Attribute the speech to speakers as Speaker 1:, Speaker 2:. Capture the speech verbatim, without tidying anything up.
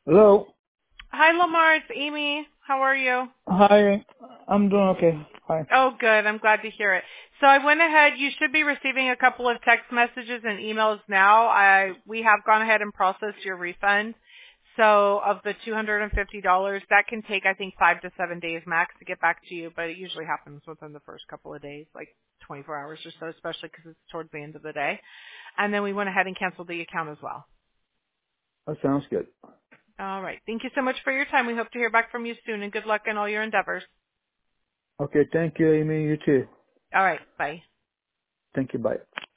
Speaker 1: Hello.
Speaker 2: Hi, Lamar. It's Amy. How are you?
Speaker 1: Hi. I'm doing okay. Hi.
Speaker 2: Oh, good. I'm glad to hear it. So I went ahead. You should be receiving a couple of text messages and emails now. I we have gone ahead and processed your refund. So of the two hundred fifty dollars, that can take I think five to seven days max to get back to you, but it usually happens within the first couple of days, like twenty-four hours or so, especially because it's towards the end of the day. And then we went ahead and canceled the account as well.
Speaker 1: That sounds good.
Speaker 2: All right. Thank you so much for your time. We hope to hear back from you soon, and good luck in all your endeavors.
Speaker 1: Okay. Thank you, Amy. You too.
Speaker 2: All right. Bye.
Speaker 1: Thank you. Bye.